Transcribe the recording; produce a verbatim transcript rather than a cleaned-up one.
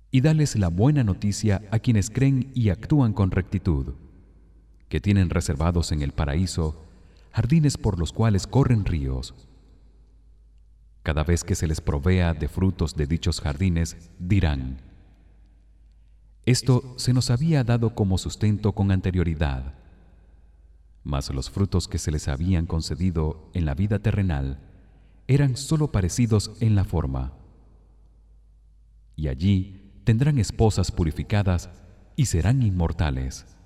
Y dales la buena noticia a quienes creen y actúan con rectitud, que tienen reservados en el paraíso jardines por los cuales corren ríos. Cada vez que se les provea de frutos de dichos jardines, dirán: esto se nos había dado como sustento con anterioridad. Mas los frutos que se les habían concedido en la vida terrenal eran sólo parecidos en la forma. Y allí tendrán esposas purificadas y serán inmortales.